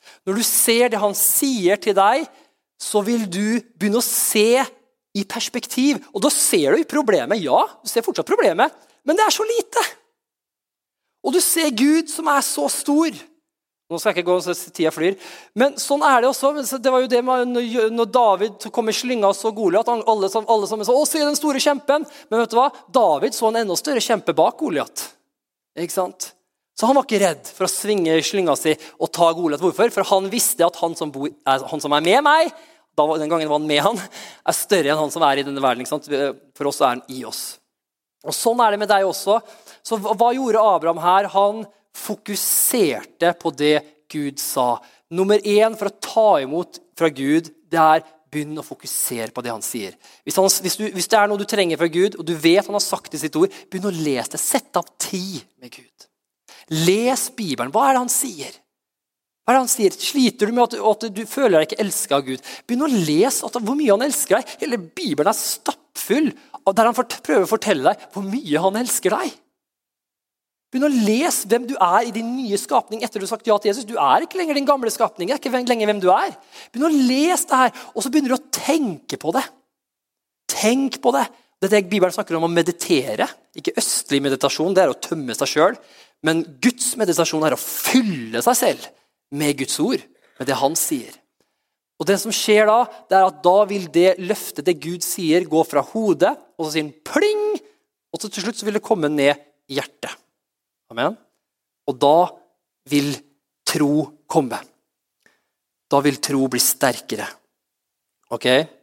Speaker 1: Når du ser det han sier til deg, så vil du begynne å se i perspektiv. Og da ser du problemet. Ja, du ser fortsatt problemet, men det er så lite. Og du ser Gud som er så stor. Nå skal jeg ikke gå så tida flyr. Men sånn er det også. Det var jo det når David kom i slynga og så Goliat. Alle sammen sa, se den store kjempen. Men vet du hva? David så en enda større kjempe bak Goliat. Ikke sant? Så han var ikke redd for å svinge slynga si og ta Goliat. Hvorfor? For han visste at han som er med meg, den gangen var han med han, er større enn han som er i denne verden. Ikke sant? For oss er han i oss. Og sånn er det med deg også. Så hva gjorde Abraham her? Han fokuserte på det Gud sa. Nummer 1 for å ta imot fra Gud, det er begynn å fokusere på det han sier. Hvis det er noe du trenger fra Gud, og du vet han har sagt i sitt ord, begynn å lese det. Sett av tid med Gud. Les Bibelen. Hva er det han sier? Hva er det han sier? Sliter du med at du føler deg ikke elsket av Gud? Begynn å lese hvor mye han elsker deg. Hele Bibelen er stappfull der han prøver å fortelle deg hvor mye han elsker deg. Begynn å lese hvem du er i din nye skapning etter du har sagt ja til Jesus. Du er ikke lenger din gamle skapning, det er ikke lenger hvem du er. Begynn å lese det her, og så begynner du å tenke på det. Tenk på det. Det er det Bibelen snakker om å meditere. Ikke østlig meditasjon, det er å tømme seg selv. Men Guds meditasjon er å fylle seg selv med Guds ord, med det han sier. Og det som skjer da, det er at da vil det løfte det Gud sier gå fra hodet, og så sier han pling, og så til slutt så vil det komme ned i hjertet. Amen. Og da vil tro komme. Da vil tro bli sterkere. Ok?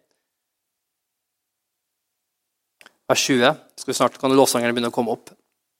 Speaker 1: Vers 20. Kan lovsangerne begynne å komme opp.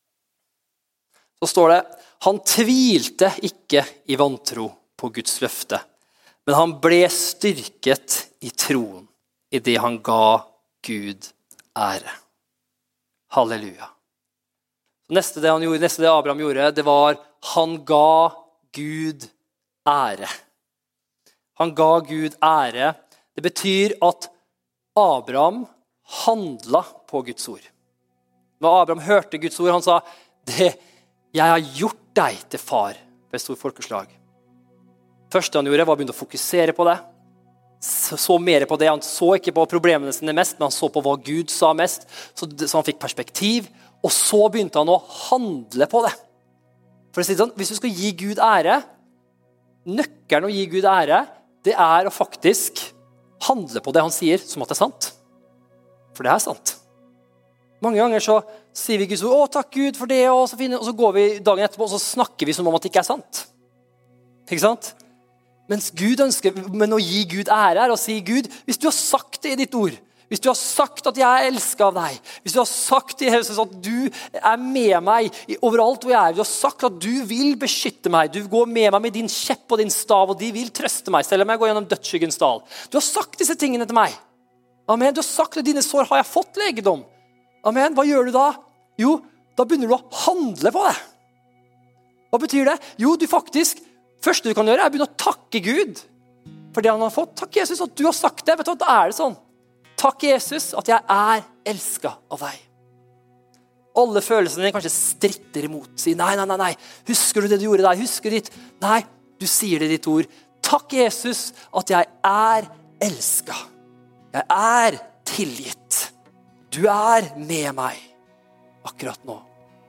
Speaker 1: Så står det, han tvilte ikke i vantro på Guds løfte, men han ble styrket i troen i det han ga Gud ære. Halleluja. Neste det Abraham gjorde, det var han ga Gud ære. Han ga Gud ære. Det betyr at Abraham handlet på Guds ord. Når Abraham hørte Guds ord, han sa, jeg har gjort deg til far ved stor folkeslag. Første han gjorde var å begynne å fokusere på det. Så mer på det. Han så ikke på problemene sine mest, men han så på hva Gud sa mest, så han fikk perspektiv. Og så begynte han å handle på det. For å si det sånn, hvis du skal gi Gud ære, nøkkelen å gi Gud ære, det er å faktisk handle på det han sier, som at det er sant. For det er sant. Mange ganger så sier vi Guds ord, å takk Gud for det, og så går vi dagen etterpå, og så snakker vi som om at det ikke er sant. Ikke sant? Mens Gud ønsker, men å gi Gud ære er å si, Gud, hvis du har sagt det i ditt ord, hvis du har sagt at jeg er elsket av deg, hvis du har sagt til Jesus at du er med meg overalt hvor jeg er, du har sagt at du vil beskytte meg, du går med meg med din kjepp og din stav, og de vil trøste meg, selv om jeg går gjennom dødsskyggens dal. Du har sagt disse tingene til meg. Amen. Du har sagt at dine sår har jeg fått legedom. Amen. Hva gjør du da? Jo, da begynner du å handle på det. Hva betyr det? Jo, første du kan gjøre er å begynne å takke Gud for det han har fått. Takk Jesus at du har sagt det. Vet du hva, da er det sånn. Takk Jesus at jeg er elsket av deg. Alle følelsene dine kanskje stritter imot. Sier nei. Husker du det du gjorde der? Husker du ditt? Nei, du sier det i ditt ord. Takk Jesus at jeg er elsket. Jeg er tilgitt. Du er med meg akkurat nå.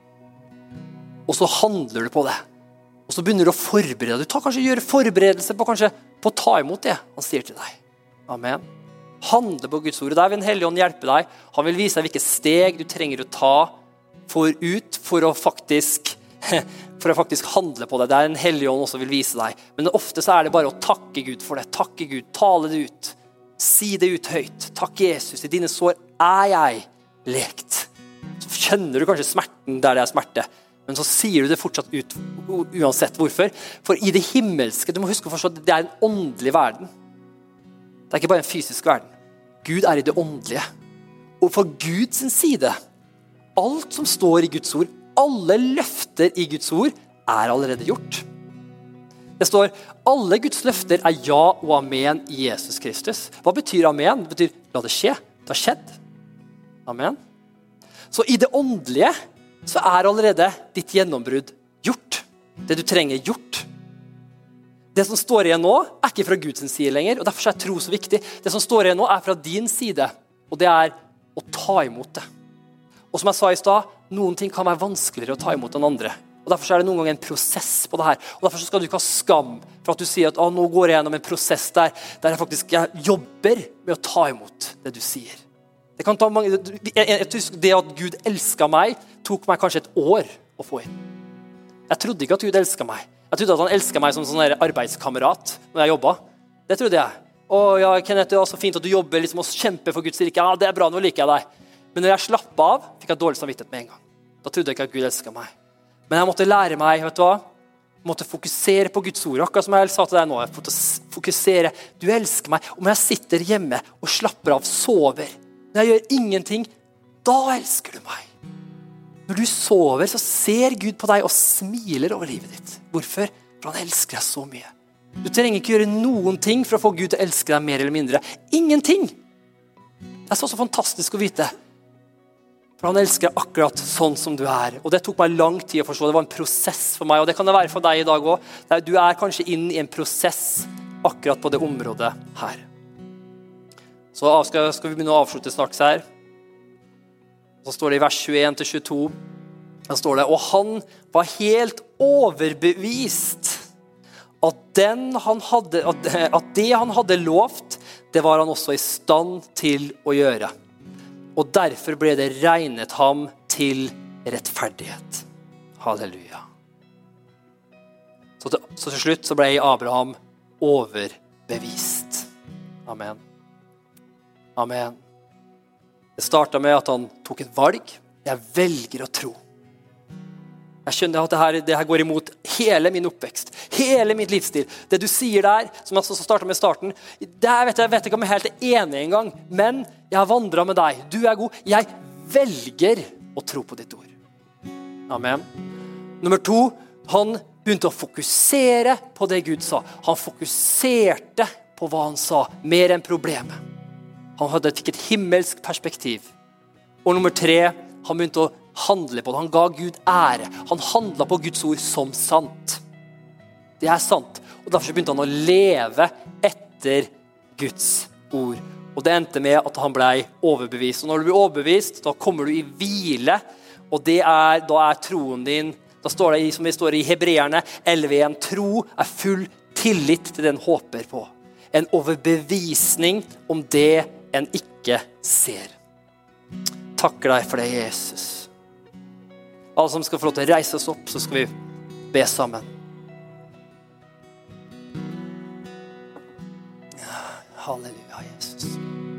Speaker 1: Og så handler du på det. Og så begynner du å forberede. Du gjør forberedelse på å ta imot det han sier til deg. Amen. Handle på Guds ord. Der vil Den Hellige Ånd hjelpe deg. Han vil vise deg hvilke steg du trenger å ta for å faktisk handle på det. Det er Den Hellige Ånd også vil vise deg. Men ofte så er det bare å takke Gud for det. Takke Gud, tale det ut. Si det ut høyt. Takk Jesus, i dine sår er jeg lekt. Så kjenner du kanskje smerten der det er smerte. Men så sier du det fortsatt ut, uansett hvorfor. For i det himmelske, du må huske å forstå at det er en åndelig verden. Det er ikke bare en fysisk verden. Gud er i det åndelige. Og for Guds side, alt som står i Guds ord, alle løfter i Guds ord, er allerede gjort. Det står, alle Guds løfter er ja og amen i Jesus Kristus. Hva betyr amen? Det betyr, la det skje. Det har skjedd. Amen. Så i det åndelige, så er allerede ditt gjennombrudd gjort. Det du trenger gjort. Det som står igjen nå ikke fra Guds side lenger, og derfor er tro så viktig. Det som står igjen nå fra din side, og det å ta imot det. Og som jeg sa i sted, noen ting kan være vanskeligere å ta imot enn andre. Og derfor er det noen ganger en prosess på det her. Og derfor skal du ikke ha skam for at du sier at nå går jeg gjennom en prosess der jeg jobber med å ta imot det du sier. Det kan ta mange, det at Gud elsket meg, tok meg kanskje et år å få inn. Jeg trodde ikke at Gud elsket meg. Jeg trodde at han elsket meg som sånn arbeidskamerat når jeg jobbet. Det trodde jeg. Ja, Kenneth, det var så fint at du jobber liksom, og kjemper for Guds rike. Ja, det bra, nå liker jeg deg. Men når jeg slappet av, fikk jeg dårlig samvittighet med en gang. Da trodde jeg ikke at Gud elsket meg. Men jeg måtte lære meg, vet du hva? Jeg måtte fokusere på Guds ord. Akkurat som jeg sa til deg nå, jeg måtte fokusere. Du elsker meg. Om jeg sitter hjemme og slapper av, sover, når jeg gjør ingenting, da elsker du meg. Når du sover, så ser Gud på deg og smiler over livet ditt. Hvorfor? For han elsker deg så mye. Du trenger ikke gjøre noen ting for å få Gud til å elske deg mer eller mindre. Ingenting. Det er så fantastisk å vite. For han elsker deg akkurat sånn som du er. Og det tok meg lang tid å forstå. Det var en prosess for meg, og det kan det være for deg i dag også. Du er kanskje inn i en prosess akkurat på det området her. Så skal vi begynne å avslutte snart her. Så står det i vers 21-22. Da står det, og han var helt overbevist at det han hadde lovt, det var han også i stand til å gjøre. Og derfor ble det regnet ham til rettferdighet. Halleluja. Så til slutt så ble Abraham overbevist. Amen. Amen. Det startet med at han tok et valg. Jeg velger å tro. Jeg skjønner at det her går imot hele min oppvekst, hele mitt livsstil. Det du sier der, som jeg startet med starten, jeg vet ikke om jeg er helt enig en gang, men jeg har vandret med deg. Du er god. Jeg velger å tro på ditt ord. Amen. Nummer 2, han begynte å fokusere på det Gud sa. Han fokuserte på hva han sa, mer enn problemet. Han hadde et himmelsk perspektiv. Og nummer 3, han begynte å handle på det. Han ga Gud ære. Han handlet på Guds ord som sant. Det er sant. Og derfor begynte han å leve etter Guds ord. Og det endte med at han ble overbevist. Og når du blir overbevist, da kommer du i hvile. Og da er troen din, da står det som det står i Hebreerne 11:1, tro er full tillit til den håper på. En overbevisning om det en ikke ser. Takker deg for det, Jesus. Alle som skal få lov til å reise oss opp, så skal vi be sammen. Halleluja, Jesus.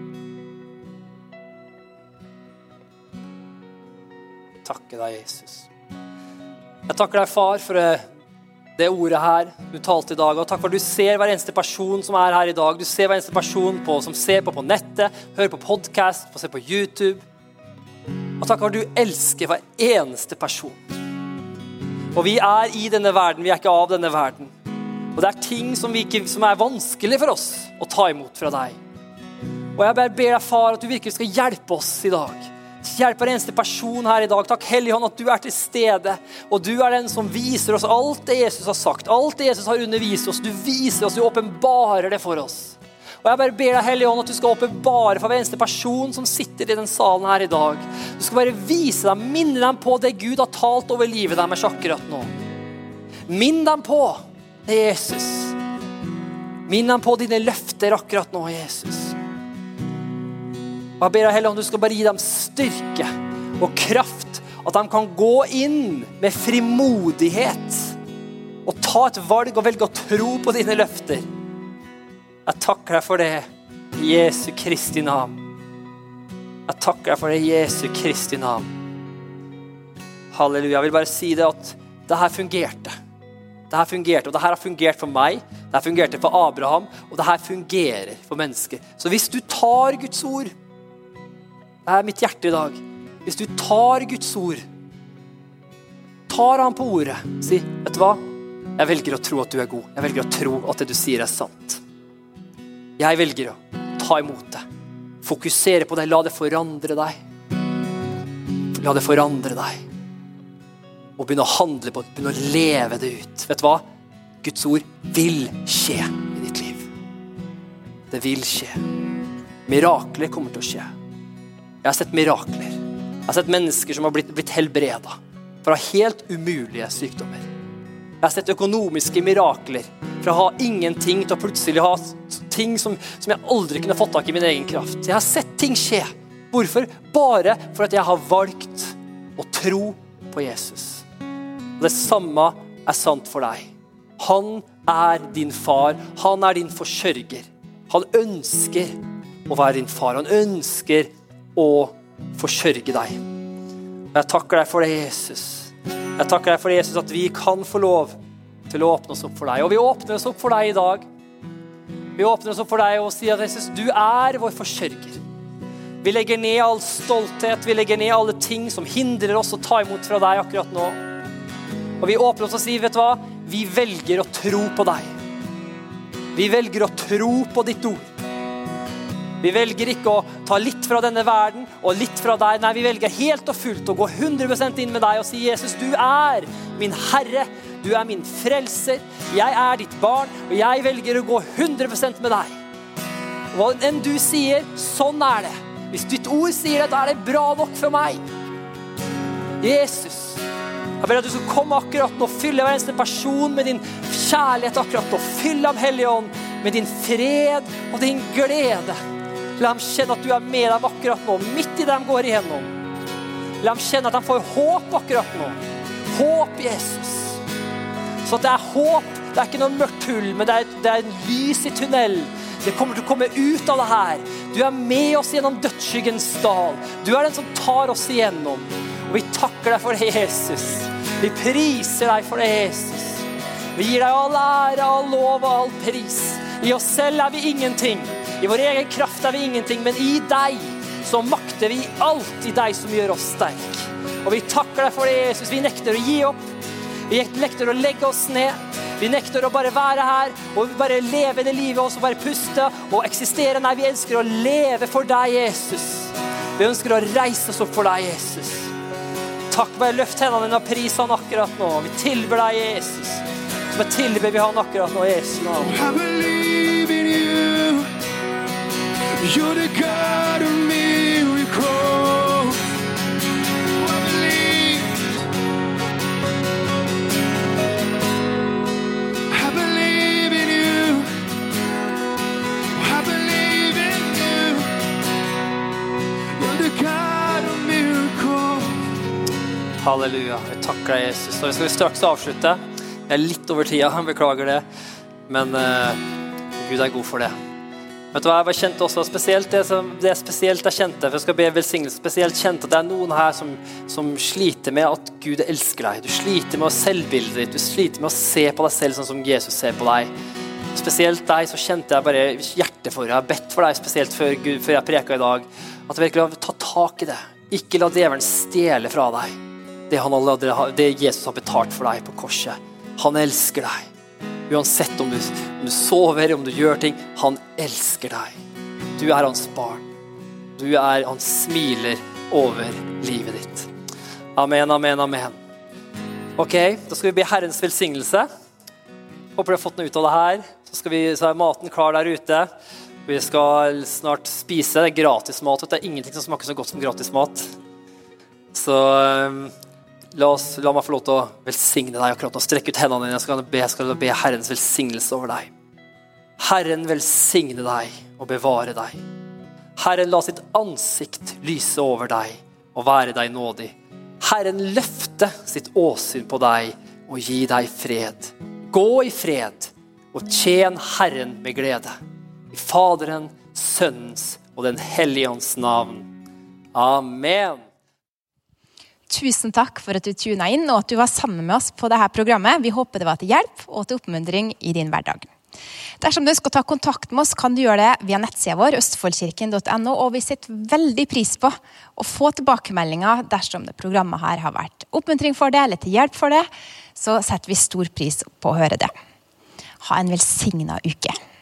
Speaker 1: Takker deg, Jesus. Jeg takker deg, far, for det ordet her du talte i dag. Og takk for at du ser hver eneste person som er her i dag. Du ser hver eneste person som ser på nettet, hører på podcast, ser på YouTube. Og takk for at du elsker hver eneste person. Og vi er i denne verden, vi er ikke av denne verden. Og det er ting som er vanskelig for oss å ta imot fra deg. Og jeg ber deg, far, at du virkelig skal hjelpe oss i dag. Hjelp hver eneste person her i dag. Takk, Helligånd, at du er til stede. Og du er den som viser oss alt det Jesus har sagt, alt det Jesus har undervist oss. Du viser oss, du åpenbarer det for oss. Og jeg bare ber deg, Helligånd, at du skal åpenbare for hver eneste person som sitter i den salen her i dag. Du skal bare vise dem, minne dem på det Gud har talt over livet deres akkurat nå. Minn dem på det, Jesus. Minn dem på dine løfter akkurat nå, Jesus. Og jeg ber deg, Helligånd, du skal bare gi dem styrke og kraft, at de kan gå inn med frimodighet og ta et valg og velge å tro på dine løfter. Jeg takker deg for det i Jesu Kristi navn. Jeg takker deg for det i Jesu Kristi navn. Halleluja. Jeg vil bare si det at det her fungerte. Det her fungerte, og det her har fungert for meg. Det her fungerte for Abraham, og det her fungerer for mennesker. Så hvis du tar Guds ord, det er mitt hjerte i dag. Hvis du tar Guds ord, tar han på ordet, si, vet du hva? Jeg velger å tro at du er god. Jeg velger å tro at det du sier er sant. Jeg velger å ta imot det. Fokusere på det. La det forandre deg. La det forandre deg. Og begynne å handle på det. Begynne å leve det ut. Vet du hva? Guds ord vil skje i ditt liv. Det vil skje. Mirakler kommer til å skje. Jeg har sett mirakler. Jeg har sett mennesker som har blitt helbredet fra helt umulige sykdommer. Jeg har sett økonomiske mirakler fra å ha ingenting til å plutselig ha ting som jeg aldri kunne fått tak i min egen kraft. Jeg har sett ting skje. Hvorfor? Bare for at jeg har valgt å tro på Jesus. Og det samme er sant for deg. Han er din far. Han er din forsørger. Han ønsker å være din far. Han ønsker å forsørge deg. Og jeg takker deg for det, Jesus. Jeg takker deg for det, Jesus, at vi kan få lov til å åpne oss opp for deg. Og vi åpner oss opp for deg i dag. Vi åpner oss opp for deg og sier at Jesus, du er vår forsørger. Vi legger ned all stolthet, vi legger ned alle ting som hindrer oss å ta imot fra deg akkurat nå. Og vi åpner oss og sier, vet du hva? Vi velger å tro på deg. Vi velger å tro på ditt ord. Vi velger ikke å ta litt fra denne verden og litt fra deg. Nei, vi velger helt og fullt å gå 100% inn med deg og si, Jesus, du er min Herre. Du er min frelser. Jeg er ditt barn, og jeg velger å gå 100% med deg. Hva enn du sier, sånn er det. Hvis ditt ord sier det, da er det bra nok for meg. Jesus, jeg ber at du skal komme akkurat nå og fylle hver eneste person med din kjærlighet akkurat nå. Fyll ham, Hellige Ånd, med din fred og din glede. La ham kjenne at du er med dem akkurat nå, midt i det de går igjennom. La ham kjenne at de får håp akkurat nå. Håp, Jesus. Så at det er håp, det er ikke noe mørkt hull, men det er en lys i tunnel. Det kommer til å komme ut av det her. Du er med oss gjennom dødsskyggens dal. Du er den som tar oss igjennom. Og vi takker deg for det, Jesus. Vi priser deg for det, Jesus. Vi gir deg all ære, all lov og all pris. I oss selv er vi ingenting. I vår egen kraft er vi ingenting, men i deg så makter vi alt i deg som gjør oss sterk. Og vi takker deg for det, Jesus. Vi nekter å gi opp. Vi nekter å legge oss ned. Vi nekter å bare være her og bare leve det livet også, bare puste og eksistere. Nei, vi ønsker å leve for deg, Jesus. Vi ønsker å reise oss opp for deg, Jesus. Takk, bare løft hendene dine og pris han akkurat nå. Vi tilber deg, Jesus. Så bare tilber vi han akkurat nå, Jesus.
Speaker 2: I believe in you. You're the God of miracles. I believe. I believe in you. I believe in you. You're the God of miracles.
Speaker 1: Halleluja. Vi takker deg, Jesus. Og vi skal straks avslutte. Jeg er litt over tida, beklager det. Men Gud er god for det. Vet du hva, jeg bare kjente også spesielt det spesielt jeg kjente, for jeg skal be velsignelse, spesielt kjente at det er noen her som sliter med at Gud elsker deg. Du sliter med å selvbilde ditt, du sliter med å se på deg selv sånn som Jesus ser på deg. Spesielt deg så kjente jeg bare hjertet for deg. Jeg har bedt for deg spesielt før jeg preker i dag, at jeg virkelig har tatt tak i det. Ikke la djevelen stjele fra deg det Jesus har betalt for deg på korset. Han elsker deg. Uansett om du sover, om du gjør ting, han elsker deg. Du er hans barn. Han smiler over livet ditt. Amen, amen, amen. Ok, da skal vi be Herrens velsignelse. Håper du har fått noe ut av det her. Så er maten klar der ute. Vi skal snart spise. Det er gratis mat. Det er ingenting som smaker så godt som gratis mat. Så la meg få lov til å velsigne deg akkurat nå. Strekk ut hendene dine. Jeg skal be Herrens velsignelse over deg. Herren velsigne deg og bevare deg. Herren la sitt ansikt lyse over deg og være deg nådig. Herren løfte sitt åsyn på deg og gi deg fred. Gå i fred og tjen Herren med glede. I Faderen, Sønnens og den Hellige Ånds navn. Amen.
Speaker 3: Tusen takk for at du tunet inn og at du var sammen med oss på dette programmet. Vi håper det var til hjelp og til oppmuntring i din hverdag. Dersom du ønsker å ta kontakt med oss, kan du gjøre det via nettsiden vår, østfoldkirken.no, og vi setter veldig pris på å få tilbakemeldinger dersom det programmet her har vært oppmuntring for det eller til hjelp for det, så setter vi stor pris på å høre det. Ha en velsignet uke.